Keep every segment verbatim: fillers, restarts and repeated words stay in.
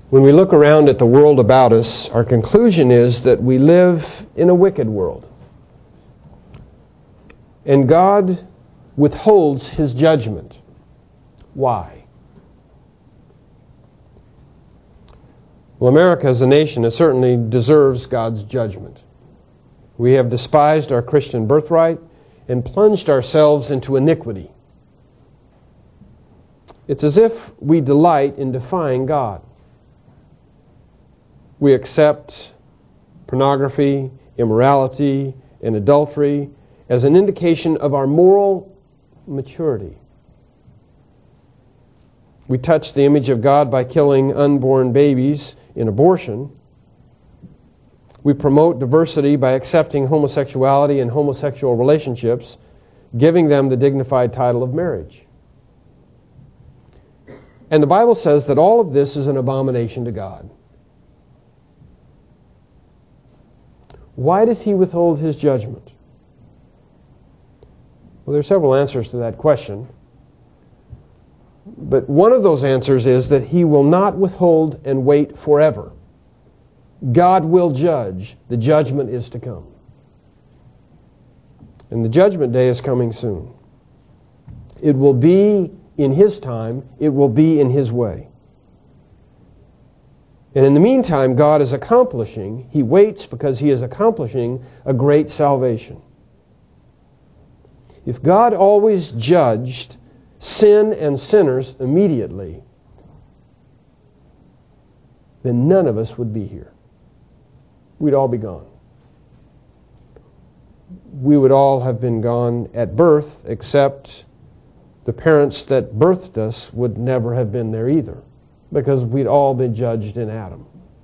When we look around at the world about us, our conclusion is that we live in a wicked world. And God withholds His judgment. Why? Well, America as a nation certainly deserves God's judgment. We have despised our Christian birthright and plunged ourselves into iniquity. It's as if we delight in defying God. We accept pornography, immorality, and adultery as an indication of our moral maturity. We touch the image of God by killing unborn babies in abortion. We promote diversity by accepting homosexuality and homosexual relationships, giving them the dignified title of marriage. And the Bible says that all of this is an abomination to God. Why does He withhold His judgment? Well, there are several answers to that question. But one of those answers is that He will not withhold and wait forever. God will judge. The judgment is to come. And the judgment day is coming soon. It will be in His time. It will be in His way. And in the meantime, God is accomplishing, He waits because He is accomplishing a great salvation. If God always judged sin and sinners immediately, then none of us would be here. We'd all be gone. We would all have been gone at birth, except the parents that birthed us would never have been there either, because we'd all been judged in Adam.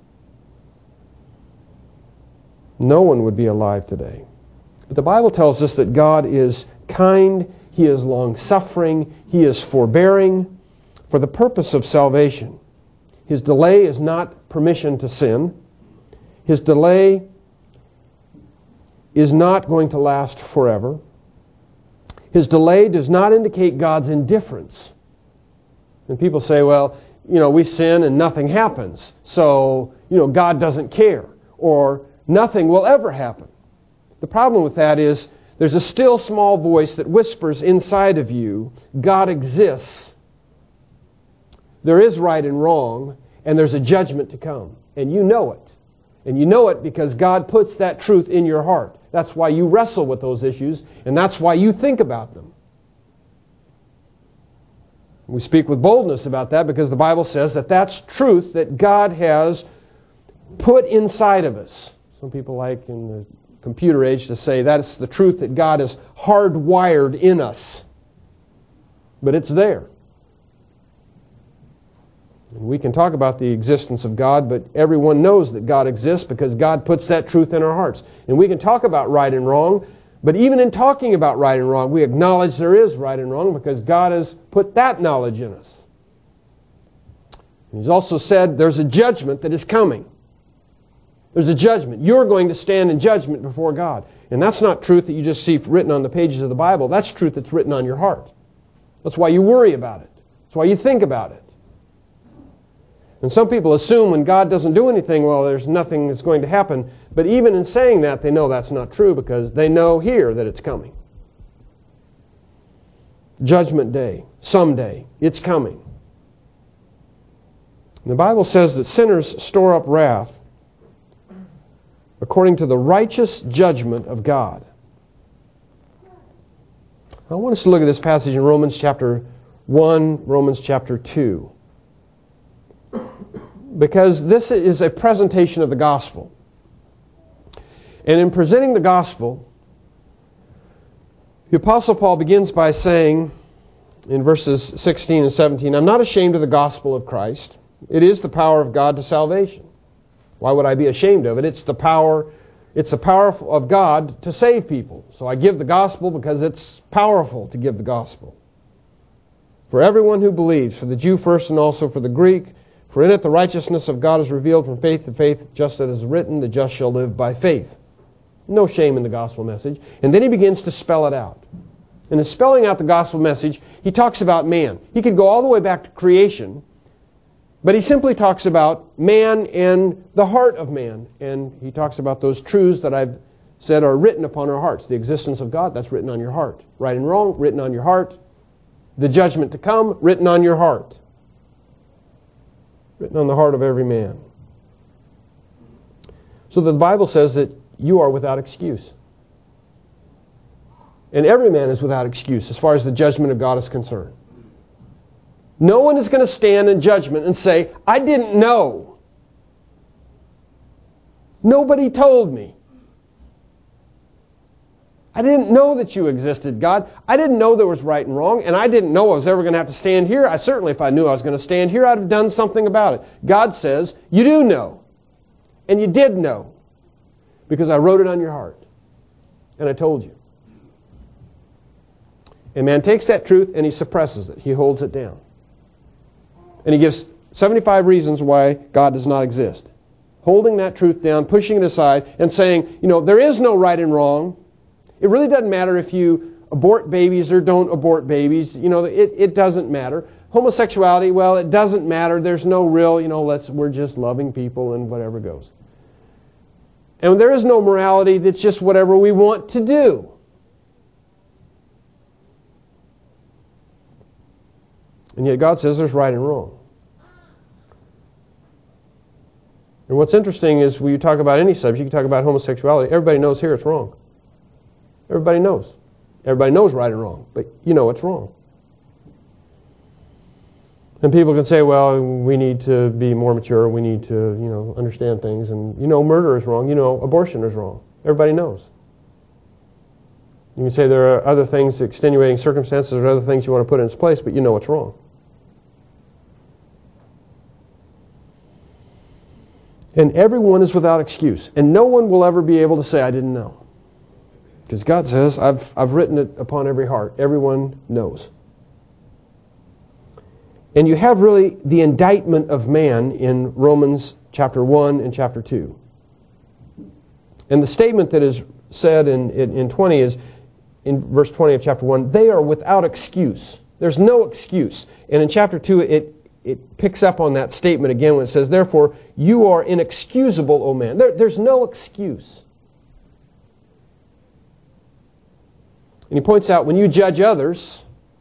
No one would be alive today. But the Bible tells us that God is kind, He is long-suffering, He is forbearing for the purpose of salvation. His delay is not permission to sin. His delay is not going to last forever. His delay does not indicate God's indifference. And people say, well, you know, we sin and nothing happens, so, you know, God doesn't care, or nothing will ever happen. The problem with that is there's a still small voice that whispers inside of you, God exists, there is right and wrong, and there's a judgment to come. And you know it. And you know it because God puts that truth in your heart. That's why you wrestle with those issues, and that's why you think about them. We speak with boldness about that because the Bible says that that's truth that God has put inside of us. Some people like in the computer age to say that's the truth that God has hardwired in us. But it's there. And we can talk about the existence of God, but everyone knows that God exists because God puts that truth in our hearts. And we can talk about right and wrong, but even in talking about right and wrong, we acknowledge there is right and wrong because God has put that knowledge in us. And He's also said there's a judgment that is coming. There's a judgment. You're going to stand in judgment before God. And that's not truth that you just see written on the pages of the Bible. That's truth that's written on your heart. That's why you worry about it. That's why you think about it. And some people assume when God doesn't do anything, well, there's nothing that's going to happen. But even in saying that, they know that's not true because they know here that it's coming. Judgment day, someday, it's coming. And the Bible says that sinners store up wrath according to the righteous judgment of God. I want us to look at this passage in Romans chapter one, Romans chapter two. Because this is a presentation of the gospel. And in presenting the gospel, the Apostle Paul begins by saying in verses sixteen and seventeen, I'm not ashamed of the gospel of Christ. It is the power of God to salvation. Why would I be ashamed of it? It's the power, it's the power of God to save people. So I give the gospel because it's powerful to give the gospel. For everyone who believes, for the Jew first and also for the Greek, for in it the righteousness of God is revealed from faith to faith, just as it is written, the just shall live by faith. No shame in the gospel message. And then he begins to spell it out. And in spelling out the gospel message, he talks about man. He could go all the way back to creation, But he simply talks about man and the heart of man. And he talks about those truths that I've said are written upon our hearts. The existence of God, that's written on your heart. Right and wrong, written on your heart. The judgment to come, written on your heart. Written on the heart of every man. So the Bible says that you are without excuse. And every man is without excuse as far as the judgment of God is concerned. No one is going to stand in judgment and say, I didn't know. Nobody told me. I didn't know that you existed, God. I didn't know there was right and wrong, and I didn't know I was ever going to have to stand here. I certainly, if I knew I was going to stand here, I'd have done something about it. God says, you do know. And you did know. Because I wrote it on your heart. And I told you. And man takes that truth and he suppresses it. He holds it down. And he gives seventy-five reasons why God does not exist. Holding that truth down, pushing it aside, and saying, you know, there is no right and wrong. It really doesn't matter if you abort babies or don't abort babies. You know, it, it doesn't matter. Homosexuality, well, it doesn't matter. There's no real, you know, let's we're just loving people and whatever goes. And there is no morality that's just whatever we want to do. And yet God says there's right and wrong. And what's interesting is when you talk about any subject, you talk about homosexuality, everybody knows here it's wrong. Everybody knows. Everybody knows right and wrong, but you know it's wrong. And people can say, well, we need to be more mature, we need to, you know, understand things, and you know murder is wrong, you know abortion is wrong. Everybody knows. You can say there are other things, extenuating circumstances, or other things you want to put in its place, but you know it's wrong. And everyone is without excuse. And no one will ever be able to say, I didn't know. Because God says, I've, I've written it upon every heart. Everyone knows. And you have really the indictment of man in Romans chapter one and chapter two. And the statement that is said in, in, in twenty is, in verse twenty of chapter one, they are without excuse. There's no excuse. And in chapter two, it It picks up on that statement again when it says, therefore, you are inexcusable, O man. There, there's no excuse. And he points out, when you judge others,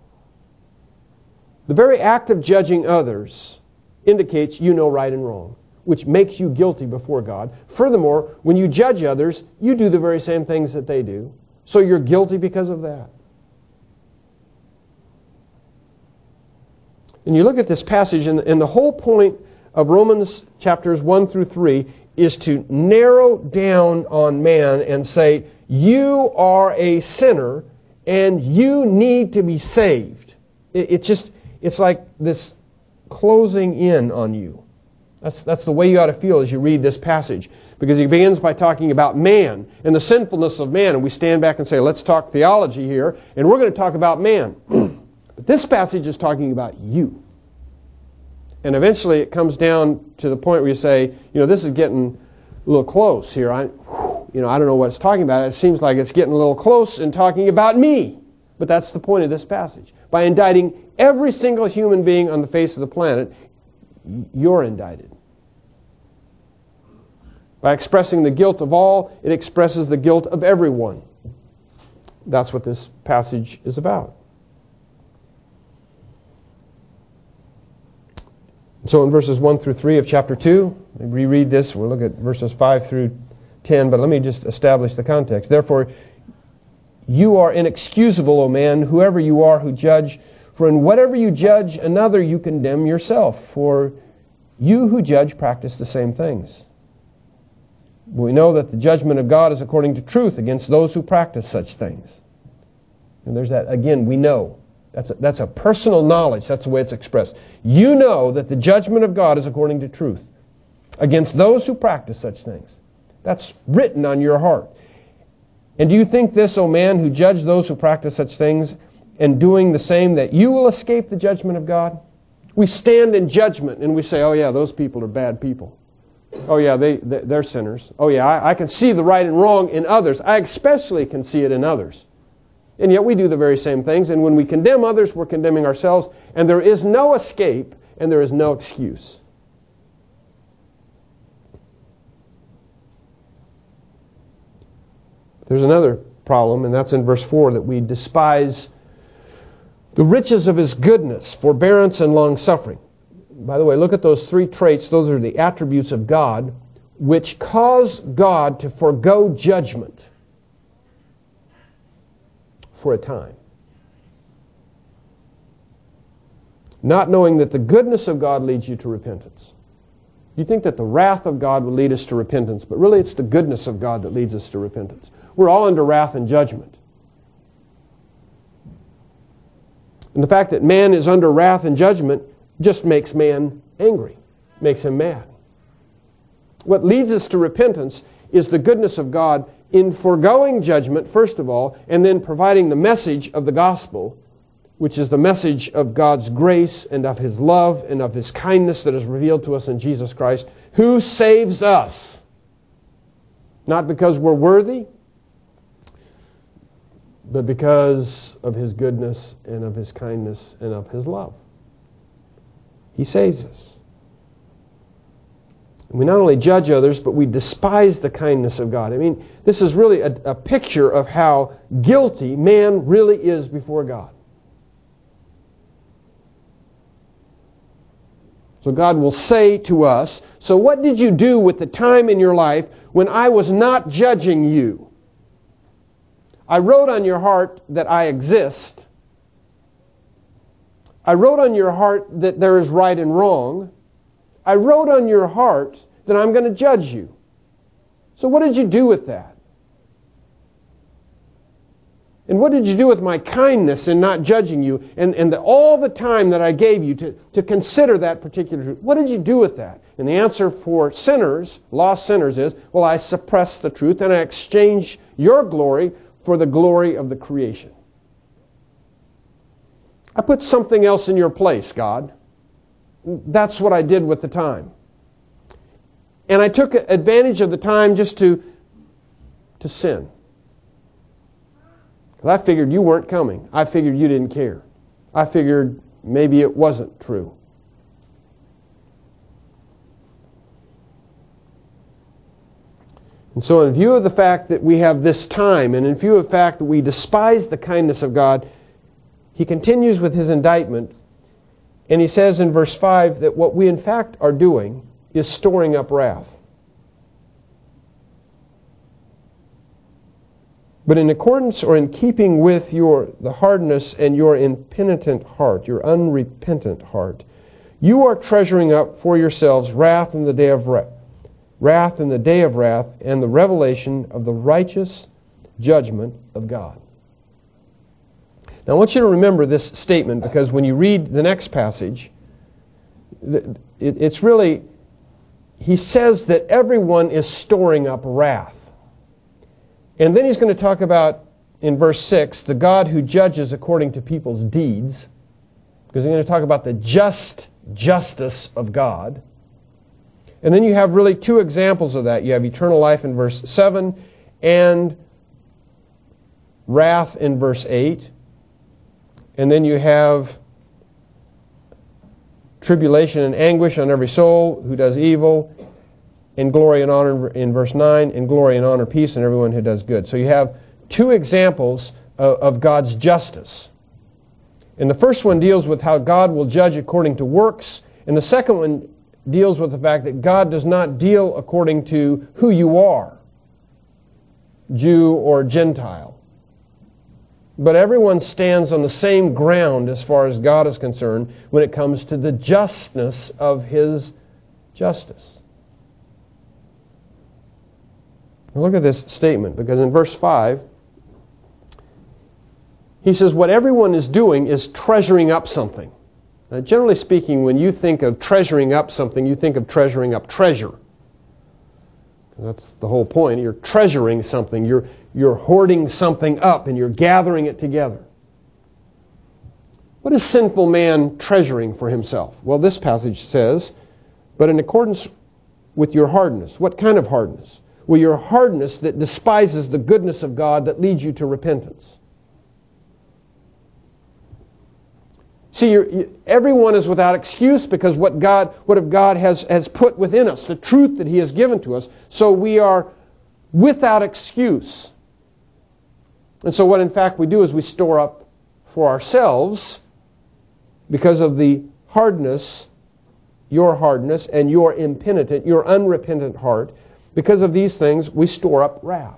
the very act of judging others indicates you know right and wrong, which makes you guilty before God. Furthermore, when you judge others, you do the very same things that they do. So you're guilty because of that. And you look at this passage, and, and the whole point of Romans chapters one through three is to narrow down on man and say, you are a sinner, and you need to be saved. It, it's just, it's like this closing in on you. That's, that's the way you ought to feel as you read this passage. Because he begins by talking about man and the sinfulness of man. And we stand back and say, let's talk theology here, and we're going to talk about man. But this passage is talking about you. And eventually it comes down to the point where you say, you know, this is getting a little close here. I, you know, I don't know what it's talking about. It seems like it's getting a little close in talking about me. But that's the point of this passage. By indicting every single human being on the face of the planet, you're indicted. By expressing the guilt of all, it expresses the guilt of everyone. That's what this passage is about. So in verses one through three of chapter two, we reread this. We'll look at verses five through ten, but let me just establish the context. Therefore, you are inexcusable, O man, whoever you are who judge, for in whatever you judge another, you condemn yourself. For you who judge practice the same things. We know that the judgment of God is according to truth against those who practice such things. And there's that, again, we know. That's a, that's a personal knowledge. That's the way it's expressed. You know that the judgment of God is according to truth against those who practice such things. That's written on your heart. And do you think this, O man, who judge those who practice such things, and doing the same, that you will escape the judgment of God? We stand in judgment and we say, oh yeah, those people are bad people. Oh yeah, they, they're sinners. Oh yeah, I, I can see the right and wrong in others. I especially can see it in others. And yet we do the very same things, and when we condemn others, we're condemning ourselves, and there is no escape, and there is no excuse. There's another problem, and that's in verse four, that we despise the riches of His goodness, forbearance, and long-suffering. By the way, look at those three traits. Those are the attributes of God which cause God to forego judgment for a time. Not knowing that the goodness of God leads you to repentance. You think that the wrath of God will lead us to repentance, but really it's the goodness of God that leads us to repentance. We're all under wrath and judgment. And the fact that man is under wrath and judgment just makes man angry, makes him mad. What leads us to repentance is the goodness of God in foregoing judgment, first of all, and then providing the message of the gospel, which is the message of God's grace and of His love and of His kindness that is revealed to us in Jesus Christ, who saves us. Not because we're worthy, but because of His goodness and of His kindness and of His love. He saves us. We not only judge others, but we despise the kindness of God. I mean, this is really a, a picture of how guilty man really is before God. So God will say to us, so what did you do with the time in your life when I was not judging you? I wrote on your heart that I exist. I wrote on your heart that there is right and wrong. I wrote on your heart that I'm going to judge you. So what did you do with that? And what did you do with my kindness in not judging you and, and the, all the time that I gave you to, to consider that particular truth? What did you do with that? And the answer for sinners, lost sinners, is, well, I suppress the truth and I exchange your glory for the glory of the creation. I put something else in your place, God. That's what I did with the time. And I took advantage of the time just to, to sin. I figured you weren't coming. I figured you didn't care. I figured maybe it wasn't true. And so in view of the fact that we have this time, and in view of the fact that we despise the kindness of God, he continues with his indictment, and he says in verse five that what we in fact are doing is storing up wrath. But in accordance or in keeping with your the hardness and your impenitent heart, your unrepentant heart, you are treasuring up for yourselves wrath in the day of wrath, wrath in the day of wrath, and the revelation of the righteous judgment of God. Now I want you to remember this statement, because when you read the next passage, it's really, he says that everyone is storing up wrath. And then he's going to talk about, in verse six, the God who judges according to people's deeds, because he's going to talk about the just justice of God. And then you have really two examples of that. You have eternal life in verse seven and wrath in verse eight. And then you have tribulation and anguish on every soul who does evil, and glory and honor in verse nine, and glory and honor, peace, and everyone who does good. So you have two examples of, of God's justice. And the first one deals with how God will judge according to works, and the second one deals with the fact that God does not deal according to who you are, Jew or Gentile. But everyone stands on the same ground as far as God is concerned when it comes to the justness of His justice. Now look at this statement, because in verse five, he says what everyone is doing is treasuring up something. Now, generally speaking, when you think of treasuring up something, you think of treasuring up treasure. That's the whole point. You're treasuring something. You're, you're hoarding something up, and you're gathering it together. What is sinful man treasuring for himself? Well, this passage says, but in accordance with your hardness. What kind of hardness? Well, your hardness that despises the goodness of God that leads you to repentance. See, you're, you, everyone is without excuse, because what God, what if God has, has put within us, the truth that He has given to us, so we are without excuse. And so what in fact we do is we store up for ourselves, because of the hardness, your hardness, and your impenitent, your unrepentant heart, because of these things we store up wrath.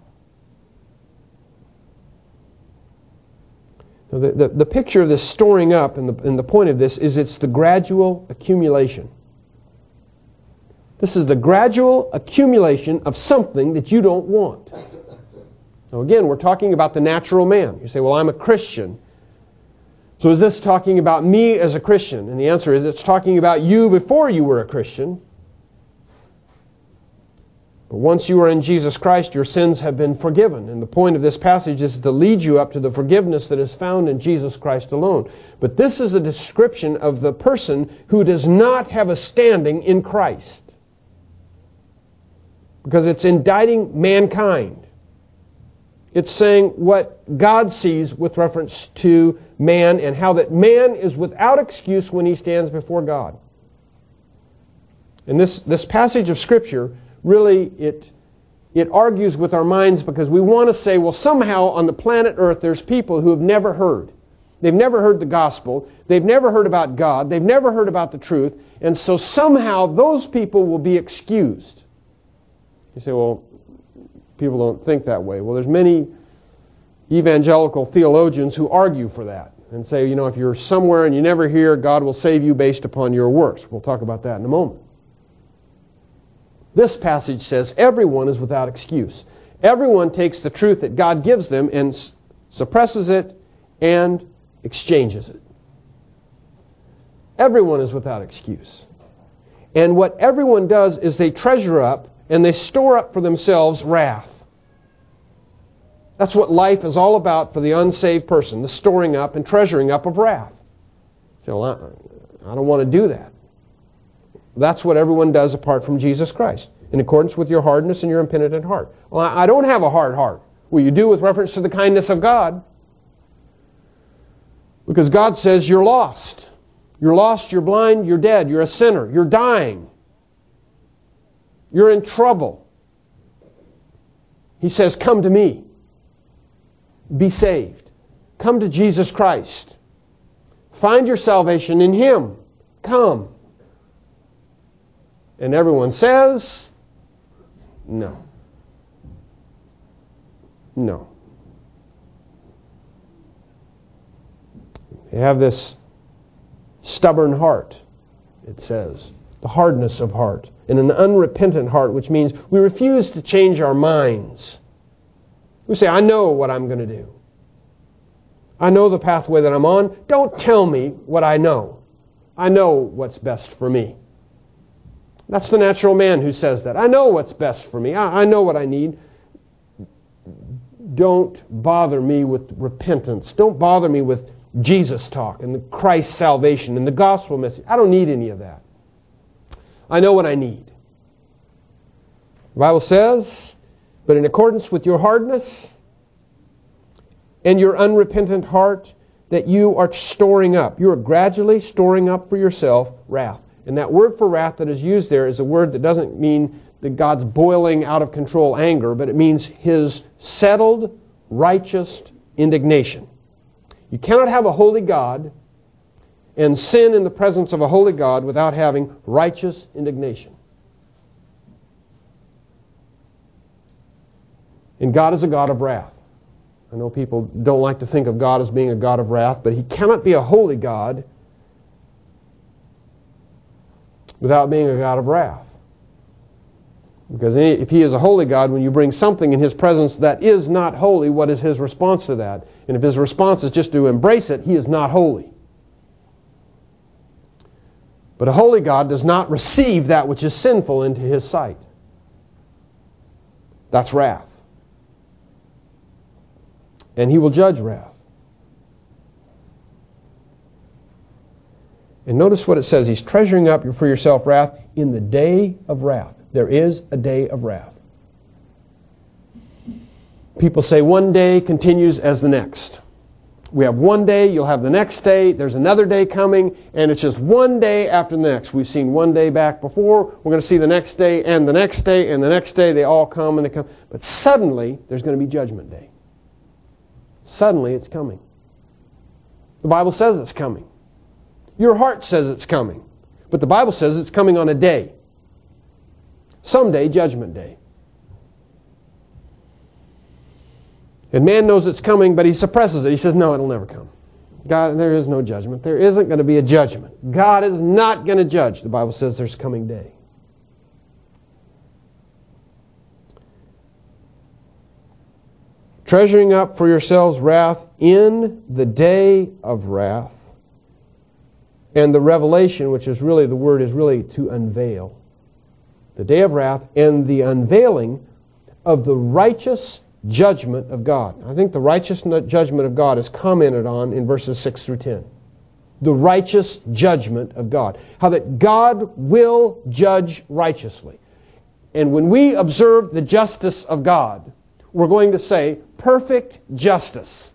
Now, the, the, the picture of this storing up, and the, and the point of this is it's the gradual accumulation. This is the gradual accumulation of something that you don't want. Now again, we're talking about the natural man. You say, well, I'm a Christian. So is this talking about me as a Christian? And the answer is it's talking about you before you were a Christian. But once you are in Jesus Christ, your sins have been forgiven. And the point of this passage is to lead you up to the forgiveness that is found in Jesus Christ alone. But this is a description of the person who does not have a standing in Christ. Because it's indicting mankind. It's saying what God sees with reference to man, and how that man is without excuse when he stands before God. And this, this passage of Scripture, really, it, it argues with our minds, because we want to say, well, somehow on the planet Earth there's people who have never heard. They've never heard the gospel. They've never heard about God. They've never heard about the truth. And so somehow those people will be excused. You say, well, people don't think that way. Well, there's many evangelical theologians who argue for that and say, you know, if you're somewhere and you never hear, God will save you based upon your works. We'll talk about that in a moment. This passage says everyone is without excuse. Everyone takes the truth that God gives them and s- suppresses it and exchanges it. Everyone is without excuse. And what everyone does is they treasure up and they store up for themselves wrath. That's what life is all about for the unsaved person, the storing up and treasuring up of wrath. So, well, I, I don't want to do that. That's what everyone does apart from Jesus Christ, in accordance with your hardness and your impenitent heart. Well, I don't have a hard heart. Well, you do with reference to the kindness of God. Because God says you're lost. You're lost, you're blind, you're dead, you're a sinner, you're dying. You're in trouble. He says, come to me. Be saved. Come to Jesus Christ. Find your salvation in Him. Come. And everyone says, no. No. They have this stubborn heart, it says. The hardness of heart. And an unrepentant heart, which means we refuse to change our minds. We say, I know what I'm going to do. I know the pathway that I'm on. Don't tell me what I know. I know what's best for me. That's the natural man who says that. I know what's best for me. I, I know what I need. Don't bother me with repentance. Don't bother me with Jesus talk and the Christ salvation and the gospel message. I don't need any of that. I know what I need. The Bible says, but in accordance with your hardness and your unrepentant heart, that you are storing up. You are gradually storing up for yourself wrath. And that word for wrath that is used there is a word that doesn't mean that God's boiling out of control anger, but it means His settled, righteous indignation. You cannot have a holy God and sin in the presence of a holy God without having righteous indignation. And God is a God of wrath. I know people don't like to think of God as being a God of wrath, but He cannot be a holy God without being a God of wrath. Because if He is a holy God, when you bring something in His presence that is not holy, what is His response to that? And if His response is just to embrace it, He is not holy. But a holy God does not receive that which is sinful into His sight. That's wrath. And He will judge wrath. And notice what it says. He's treasuring up for yourself wrath in the day of wrath. There is a day of wrath. People say one day continues as the next. We have one day, you'll have the next day, there's another day coming, and it's just one day after the next. We've seen one day back before, we're going to see the next day, and the next day, and the next day, they all come and they come. But suddenly, there's going to be Judgment Day. Suddenly it's coming. The Bible says it's coming. Your heart says it's coming. But the Bible says it's coming on a day. Someday, Judgment Day. And man knows it's coming, but he suppresses it. He says, no, it'll never come. God, there is no judgment. There isn't going to be a judgment. God is not going to judge. The Bible says there's a coming day. Treasuring up for yourselves wrath in the day of wrath. And the revelation, which is really, the word is really to unveil. The day of wrath and the unveiling of the righteous judgment of God. I think the righteous judgment of God is commented on in verses six through ten. The righteous judgment of God. How that God will judge righteously. And when we observe the justice of God, we're going to say, perfect justice.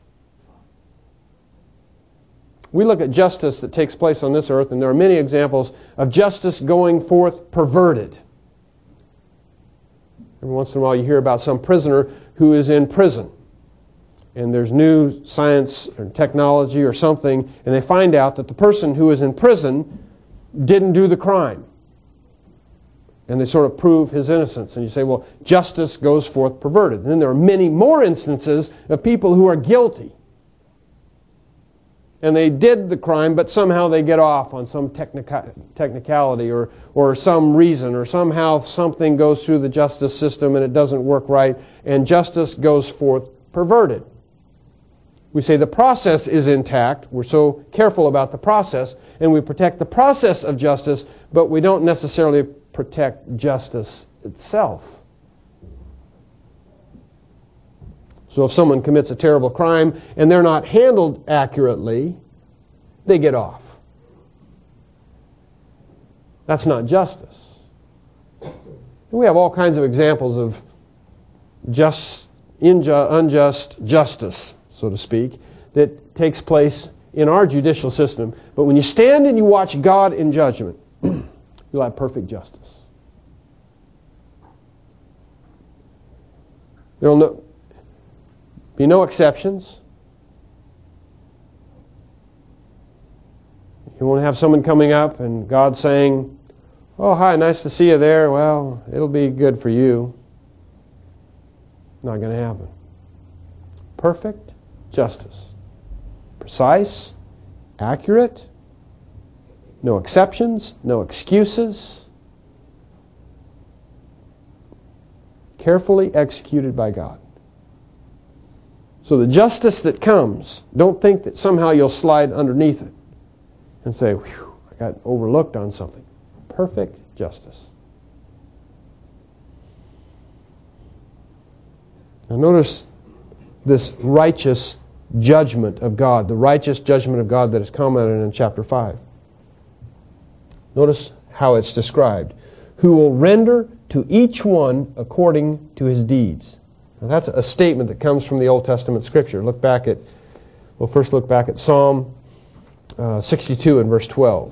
We look at justice that takes place on this earth, and there are many examples of justice going forth perverted. Every once in a while you hear about some prisoner who is in prison. And there's new science or technology or something, and they find out that the person who is in prison didn't do the crime. And they sort of prove his innocence. And you say, well, justice goes forth perverted. And then there are many more instances of people who are guilty. And they did the crime, but somehow they get off on some technica- technicality or, or some reason, or somehow something goes through the justice system and it doesn't work right, and justice goes forth perverted. We say the process is intact. We're so careful about the process, and we protect the process of justice, but we don't necessarily protect justice itself. So if someone commits a terrible crime and they're not handled accurately, they get off. That's not justice. We have all kinds of examples of just, inju- unjust justice, so to speak, that takes place in our judicial system. But when you stand and you watch God in judgment, you'll have perfect justice. There'll no, be no exceptions. You won't have someone coming up and God saying, oh, hi, nice to see you there. Well, it'll be good for you. Not going to happen. Perfect justice. Precise, accurate, no exceptions, no excuses. Carefully executed by God. So the justice that comes, don't think that somehow you'll slide underneath it and say, whew, I got overlooked on something. Perfect justice. Now notice this righteous judgment of God, the righteous judgment of God that is commented in chapter five. Notice how it's described. Who will render to each one according to his deeds. Now that's a statement that comes from the Old Testament Scripture. Look back at, we'll first look back at Psalm uh, sixty-two and verse twelve.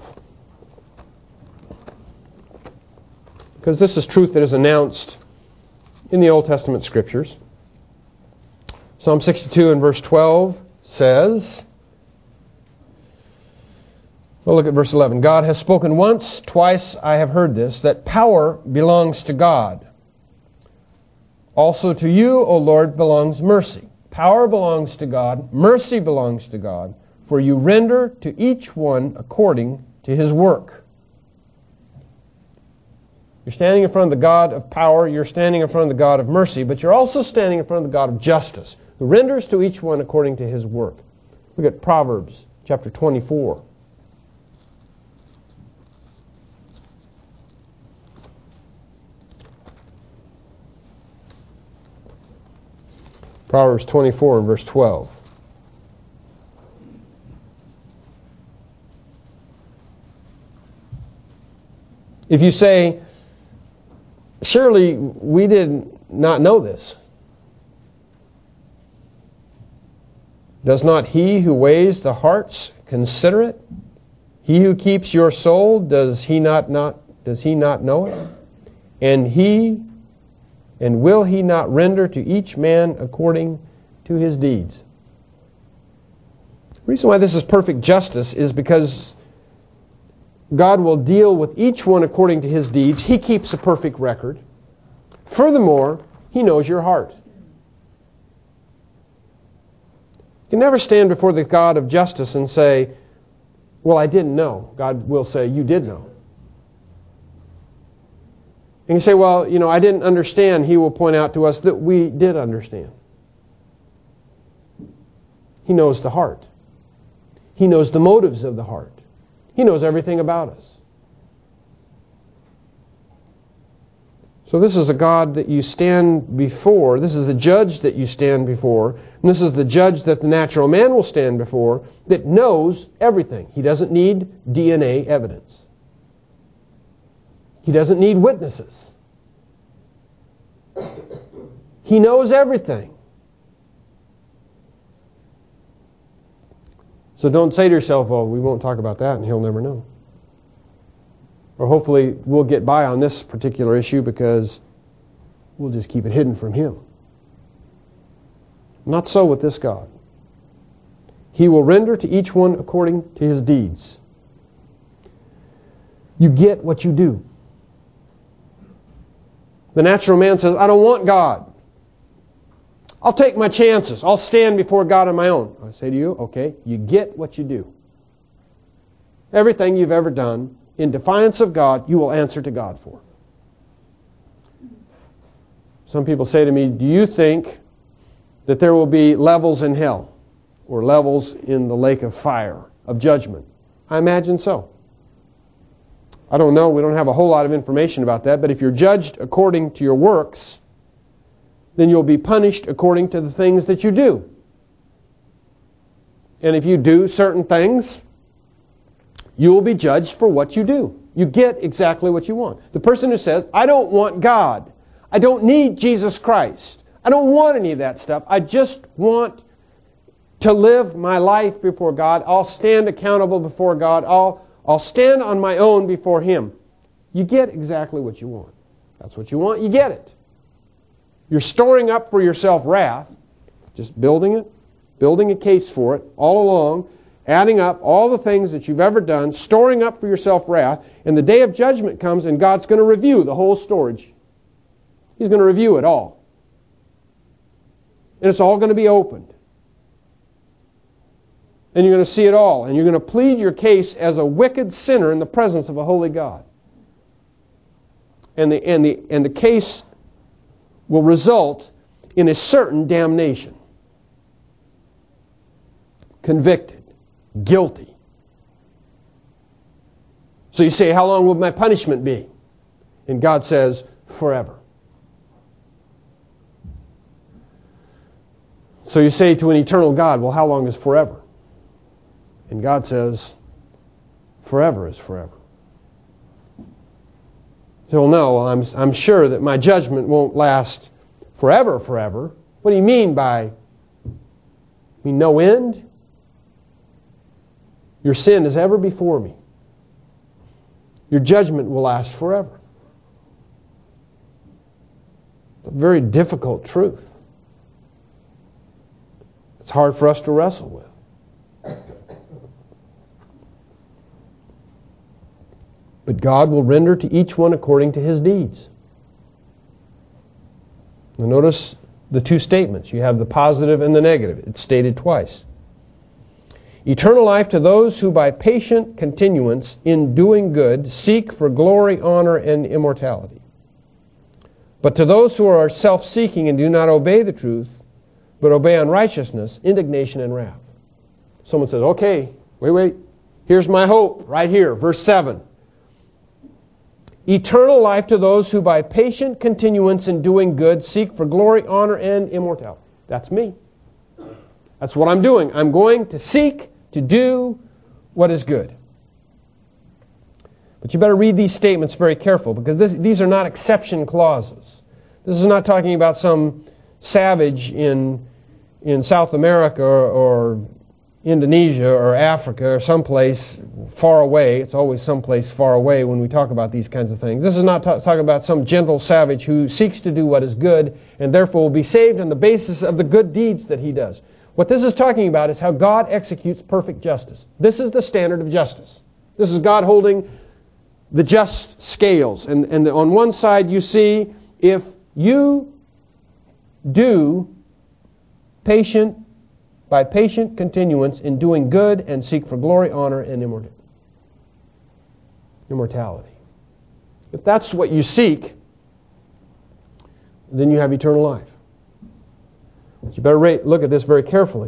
Because this is truth that is announced in the Old Testament Scriptures. Psalm sixty-two and verse twelve says, well, look at verse eleven. God has spoken once, twice I have heard this, that power belongs to God. Also to you, O Lord, belongs mercy. Power belongs to God, mercy belongs to God, for you render to each one according to his work. You're standing in front of the God of power, you're standing in front of the God of mercy, but you're also standing in front of the God of justice, who renders to each one according to his work. Look at Proverbs chapter twenty-four. Proverbs twenty-four and verse twelve. If you say, surely we did not know this. Does not he who weighs the hearts consider it? He who keeps your soul, does he not, not does he not know it? And he and will he not render to each man according to his deeds? The reason why this is perfect justice is because God will deal with each one according to his deeds. He keeps a perfect record. Furthermore, he knows your heart. You can never stand before the God of justice and say, well, I didn't know. God will say, you did know. And you say, well, you know, I didn't understand. He will point out to us that we did understand. He knows the heart. He knows the motives of the heart. He knows everything about us. So this is a God that you stand before. This is the judge that you stand before. And this is the judge that the natural man will stand before that knows everything. He doesn't need D N A evidence. He doesn't need witnesses. He knows everything. So don't say to yourself, well, we won't talk about that and he'll never know. Or hopefully we'll get by on this particular issue because we'll just keep it hidden from him. Not so with this God. He will render to each one according to his deeds. You get what you do. The natural man says, I don't want God. I'll take my chances. I'll stand before God on my own. I say to you, okay, you get what you do. Everything you've ever done in defiance of God, you will answer to God for. Some people say to me, do you think that there will be levels in hell or levels in the lake of fire of judgment? I imagine so. I don't know. We don't have a whole lot of information about that. But if you're judged according to your works, then you'll be punished according to the things that you do. And if you do certain things, you will be judged for what you do. You get exactly what you want. The person who says, I don't want God. I don't need Jesus Christ. I don't want any of that stuff. I just want to live my life before God. I'll stand accountable before God. I'll, I'll stand on my own before Him. You get exactly what you want. That's what you want, you get it. You're storing up for yourself wrath, just building it, building a case for it all along, adding up all the things that you've ever done, storing up for yourself wrath, and the day of judgment comes and God's going to review the whole storage. He's going to review it all. And it's all going to be opened. And you're going to see it all, and you're going to plead your case as a wicked sinner in the presence of a holy God. And the, and the, and the case will result in a certain damnation. Convicted. Guilty. So you say, how long will my punishment be? And God says, forever. So you say to an eternal God, well, how long is forever? And God says, forever is forever. So, well, no, I'm, I'm sure that my judgment won't last forever, forever. What do you mean by, you mean no end? Your sin is ever before me. Your judgment will last forever. It's a very difficult truth. It's hard for us to wrestle with. But God will render to each one according to his deeds. Now notice the two statements. You have the positive and the negative. It's stated twice. Eternal life to those who by patient continuance in doing good seek for glory, honor, and immortality. But to those who are self-seeking and do not obey the truth, but obey unrighteousness, indignation and wrath. Someone says, okay, wait, wait. Here's my hope right here, verse seven. Eternal life to those who by patient continuance in doing good seek for glory, honor, and immortality. That's me. That's what I'm doing. I'm going to seek to do what is good. But you better read these statements very careful, because this, these are not exception clauses. This is not talking about some savage in in South America or, or Indonesia or Africa or someplace far away. It's always someplace far away when we talk about these kinds of things. This is not ta- talking about some gentle savage who seeks to do what is good and therefore will be saved on the basis of the good deeds that he does. What this is talking about is how God executes perfect justice. This is the standard of justice. This is God holding the just scales. And, and on one side you see, if you do patient by patient continuance in doing good and seek for glory, honor, and immortality. If that's what you seek, then you have eternal life. But you better rate, look at this very carefully.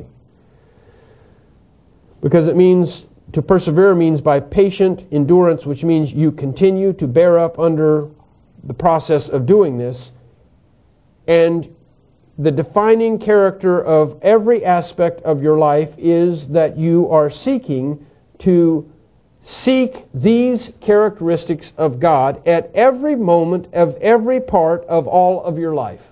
Because it means, to persevere means by patient endurance, which means you continue to bear up under the process of doing this. And the defining character of every aspect of your life is that you are seeking to seek these characteristics of God at every moment of every part of all of your life.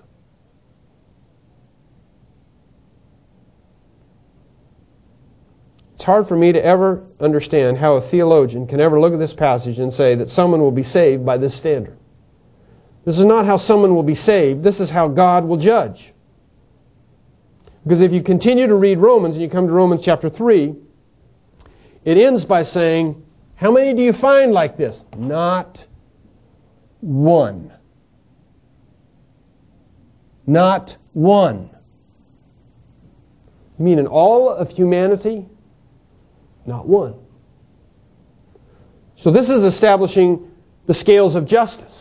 It's hard for me to ever understand how a theologian can ever look at this passage and say that someone will be saved by this standard. This is not how someone will be saved. This is how God will judge. Because if you continue to read Romans and you come to Romans chapter three, it ends by saying, how many do you find like this? Not one. Not one. You mean in all of humanity? Not one. So this is establishing the scales of justice.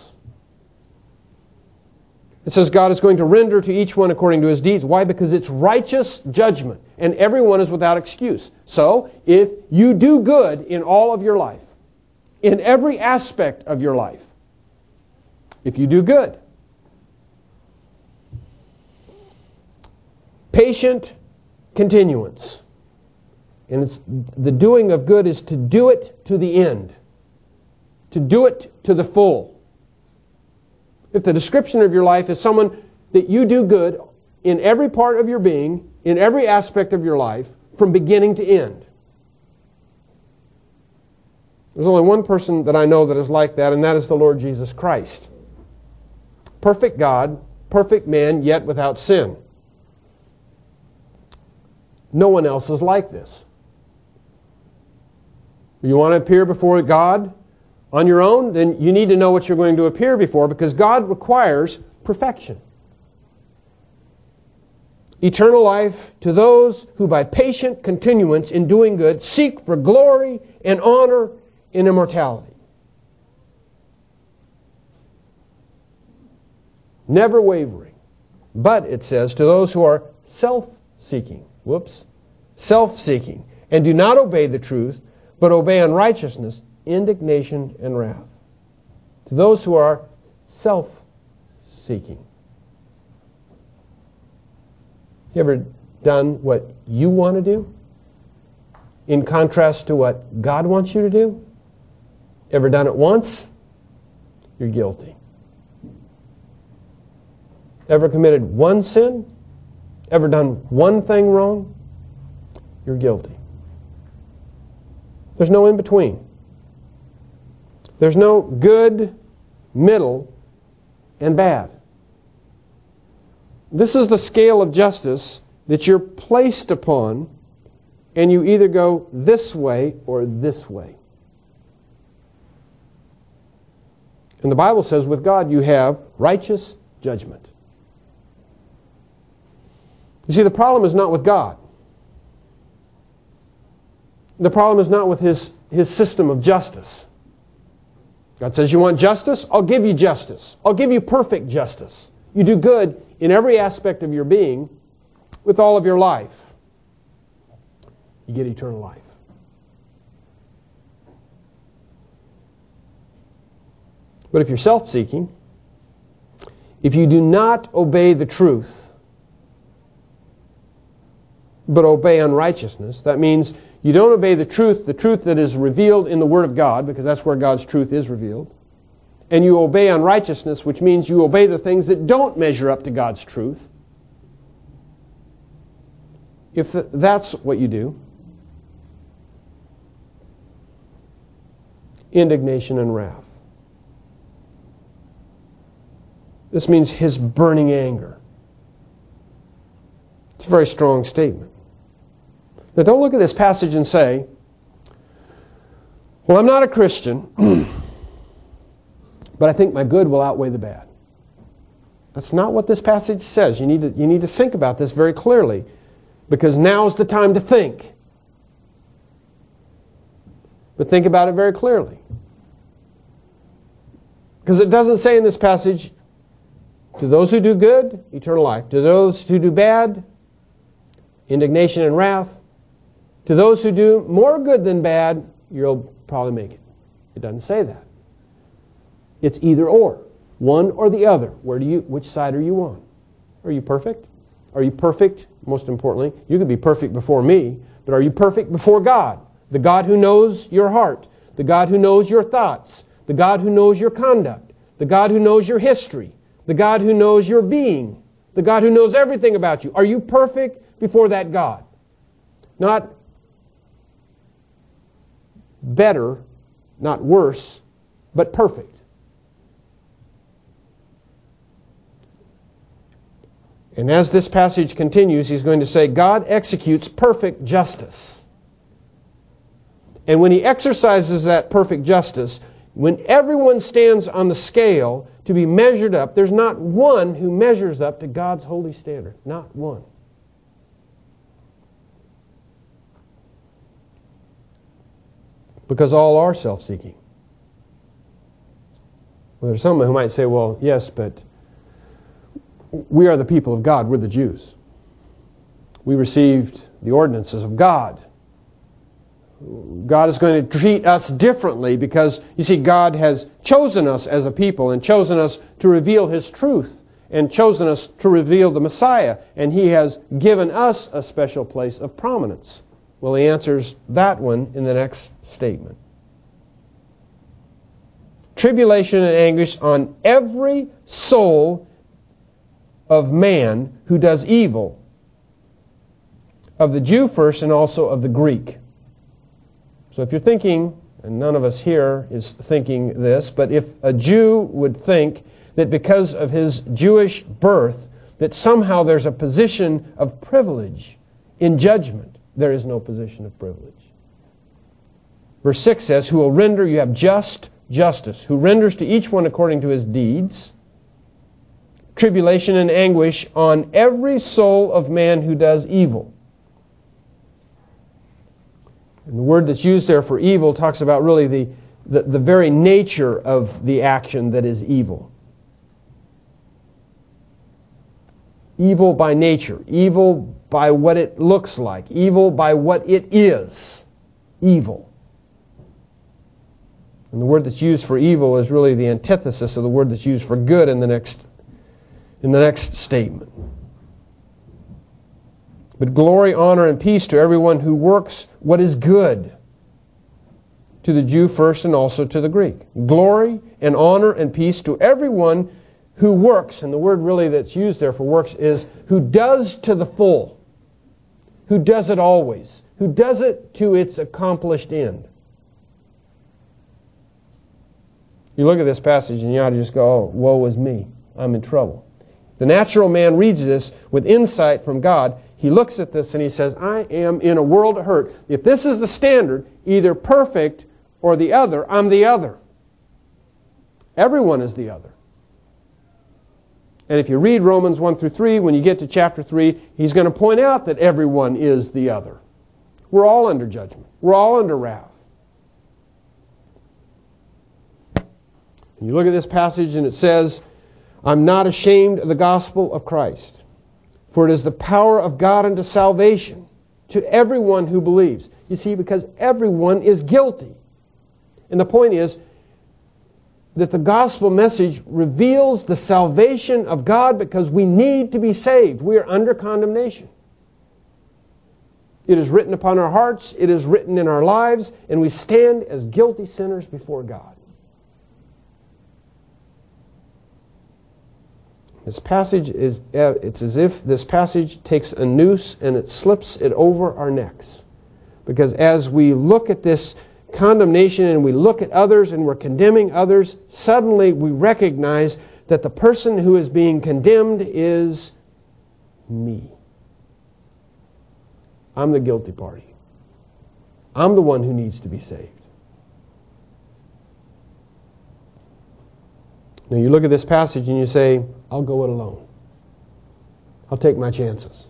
It says God is going to render to each one according to his deeds. Why? Because it's righteous judgment, and everyone is without excuse. So, if you do good in all of your life, in every aspect of your life, if you do good, patient continuance, and it's, the doing of good is to do it to the end, to do it to the full. If the description of your life is someone that you do good in every part of your being, in every aspect of your life, from beginning to end. There's only one person that I know that is like that, and that is the Lord Jesus Christ. Perfect God, perfect man, yet without sin. No one else is like this. You want to appear before God on your own, then you need to know what you're going to appear before, because God requires perfection. Eternal life to those who by patient continuance in doing good seek for glory and honor and immortality. Never wavering. But, it says, to those who are self-seeking, whoops, self-seeking, and do not obey the truth, but obey unrighteousness, indignation, and wrath. To those who are self-seeking. You ever done what you want to do in contrast to what God wants you to do? Ever done it once? You're guilty. Ever committed one sin? Ever done one thing wrong? You're guilty. There's no in between. There's no good, middle, and bad. This is the scale of justice that you're placed upon, and you either go this way or this way. And the Bible says with God you have righteous judgment. You see, the problem is not with God. The problem is not with His, His system of justice. God says, you want justice? I'll give you justice. I'll give you perfect justice. You do good in every aspect of your being with all of your life. You get eternal life. But if you're self-seeking, if you do not obey the truth, but obey unrighteousness, that means you don't obey the truth, the truth that is revealed in the Word of God, because that's where God's truth is revealed. And you obey unrighteousness, which means you obey the things that don't measure up to God's truth. If that's what you do, indignation and wrath. This means His burning anger. It's a very strong statement. Now don't look at this passage and say, well, I'm not a Christian, but I think my good will outweigh the bad. That's not what this passage says. You need to, you need to think about this very clearly, because now's the time to think. But think about it very clearly. Because it doesn't say in this passage, to those who do good, eternal life. To those who do bad, indignation and wrath. To those who do more good than bad, you'll probably make it. It doesn't say that. It's either or. One or the other. Where do you? Which side are you on? Are you perfect? Are you perfect? Most importantly, you can be perfect before me, but are you perfect before God? The God who knows your heart. The God who knows your thoughts. The God who knows your conduct. The God who knows your history. The God who knows your being. The God who knows everything about you. Are you perfect before that God? Not better, not worse, but perfect. And as this passage continues, he's going to say, God executes perfect justice. And when he exercises that perfect justice, when everyone stands on the scale to be measured up, there's not one who measures up to God's holy standard. Not one. Because all are self-seeking. Well, there's someone who might say, well, yes, but we are the people of God. We're the Jews. We received the ordinances of God. God is going to treat us differently because, you see, God has chosen us as a people and chosen us to reveal His truth and chosen us to reveal the Messiah, and He has given us a special place of prominence. Well, He answers that one in the next statement. Tribulation and anguish on every soul of man who does evil, of the Jew first and also of the Greek. So if you're thinking, and none of us here is thinking this, but if a Jew would think that because of his Jewish birth, that somehow there's a position of privilege in judgment, there is no position of privilege. Verse six says, who will render, you have just justice, who renders to each one according to his deeds, tribulation and anguish on every soul of man who does evil. And the word that's used there for evil talks about really the, the, the very nature of the action that is evil. Evil by nature. Evil by what it looks like. Evil by what it is. Evil. And the word that's used for evil is really the antithesis of the word that's used for good in the next, in the next statement. But glory, honor, and peace to everyone who works what is good, to the Jew first and also to the Greek. Glory and honor and peace to everyone who works, and the word really that's used there for works is who does to the full, who does it always, who does it to its accomplished end. You look at this passage and you ought to just go, oh, woe is me, I'm in trouble. The natural man reads this with insight from God. He looks at this and he says, I am in a world of hurt. If this is the standard, either perfect or the other, I'm the other. Everyone is the other. And if you read Romans one through three, when you get to chapter three, he's going to point out that everyone is the other. We're all under judgment. We're all under wrath. And you look at this passage and it says, I'm not ashamed of the gospel of Christ, for it is the power of God unto salvation to everyone who believes. You see, because everyone is guilty. And the point is that the gospel message reveals the salvation of God because we need to be saved. We are under condemnation. It is written upon our hearts, it is written in our lives, and we stand as guilty sinners before God. This passage is, it's as if this passage takes a noose and it slips it over our necks. Because as we look at this condemnation and we look at others and we're condemning others, suddenly we recognize that the person who is being condemned is me. I'm the guilty party. I'm the one who needs to be saved. Now you look at this passage and you say, I'll go it alone. I'll take my chances.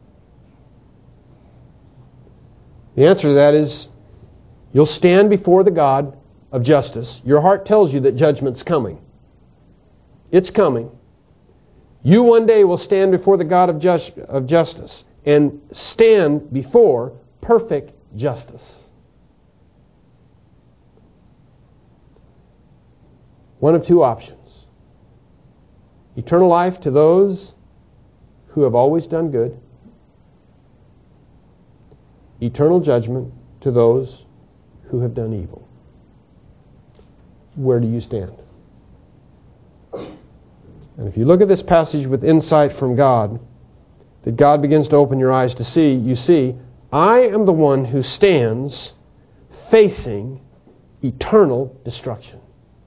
The answer to that is, you'll stand before the God of justice. Your heart tells you that judgment's coming. It's coming. You one day will stand before the God of, just, of justice and stand before perfect justice. One of two options. Eternal life to those who have always done good. Eternal judgment to those who have done evil. Where do you stand? And if you look at this passage with insight from God, that God begins to open your eyes to see, you see, I am the one who stands facing eternal destruction.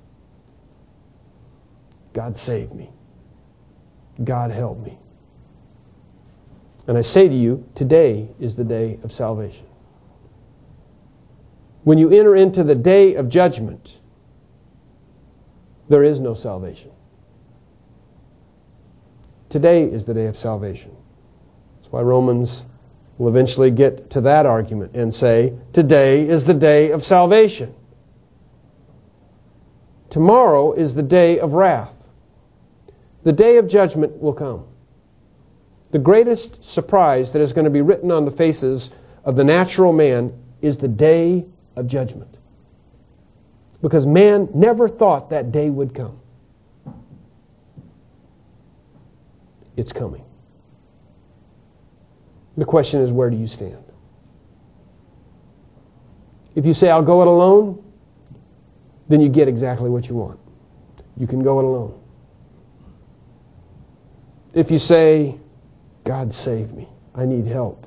God save me. God help me. And I say to you, today is the day of salvation. When you enter into the day of judgment, there is no salvation. Today is the day of salvation. That's why Romans will eventually get to that argument and say, today is the day of salvation. Tomorrow is the day of wrath. The day of judgment will come. The greatest surprise that is going to be written on the faces of the natural man is the day of judgment. Because man never thought that day would come. It's coming. The question is, where do you stand? If you say, I'll go it alone, then you get exactly what you want. You can go it alone. If you say, God save me, I need help.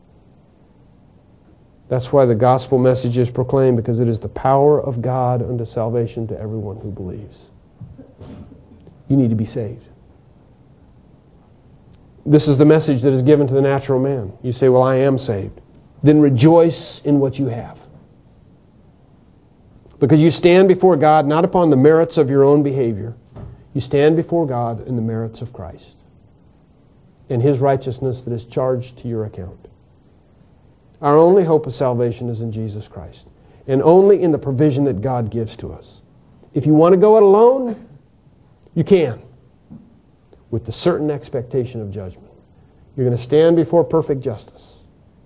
That's why the gospel message is proclaimed, because it is the power of God unto salvation to everyone who believes. You need to be saved. This is the message that is given to the natural man. You say, well, I am saved. Then rejoice in what you have. Because you stand before God not upon the merits of your own behavior. You stand before God in the merits of Christ and His righteousness that is charged to your account. Our only hope of salvation is in Jesus Christ, and only in the provision that God gives to us. If you want to go it alone, you can, with the certain expectation of judgment. You're going to stand before perfect justice.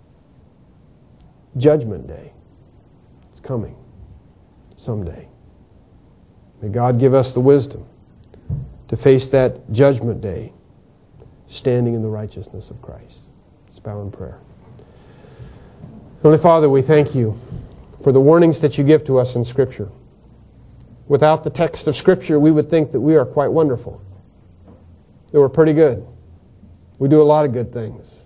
Judgment Day. It's coming someday. May God give us the wisdom to face that judgment day, standing in the righteousness of Christ. Let's bow in prayer. Heavenly Father, we thank you for the warnings that you give to us in Scripture. Without the text of Scripture, we would think that we are quite wonderful, that we're pretty good. We do a lot of good things.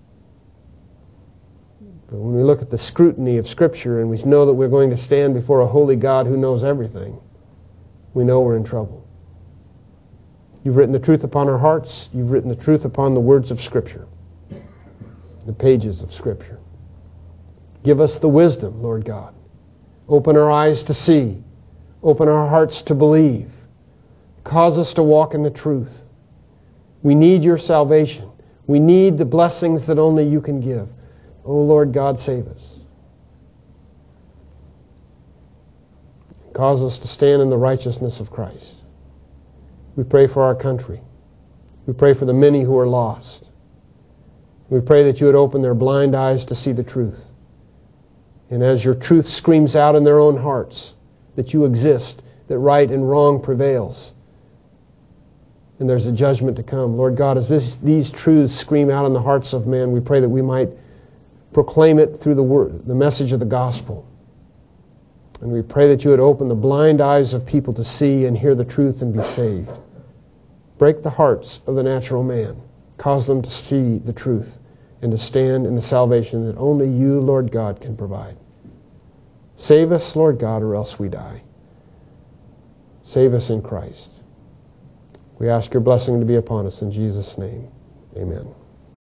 But when we look at the scrutiny of Scripture and we know that we're going to stand before a holy God who knows everything, we know we're in trouble. You've written the truth upon our hearts. You've written the truth upon the words of Scripture, the pages of Scripture. Give us the wisdom, Lord God. Open our eyes to see. Open our hearts to believe. Cause us to walk in the truth. We need your salvation. We need the blessings that only you can give. Oh, Lord God, save us. Cause us to stand in the righteousness of Christ. We pray for our country. We pray for the many who are lost. We pray that you would open their blind eyes to see the truth. And as your truth screams out in their own hearts, that you exist, that right and wrong prevails, and there's a judgment to come. Lord God, as this, these truths scream out in the hearts of men, we pray that we might proclaim it through the word, the message of the gospel. And we pray that you would open the blind eyes of people to see and hear the truth and be saved. Break the hearts of the natural man. Cause them to see the truth and to stand in the salvation that only you, Lord God, can provide. Save us, Lord God, or else we die. Save us in Christ. We ask your blessing to be upon us in Jesus' name. Amen.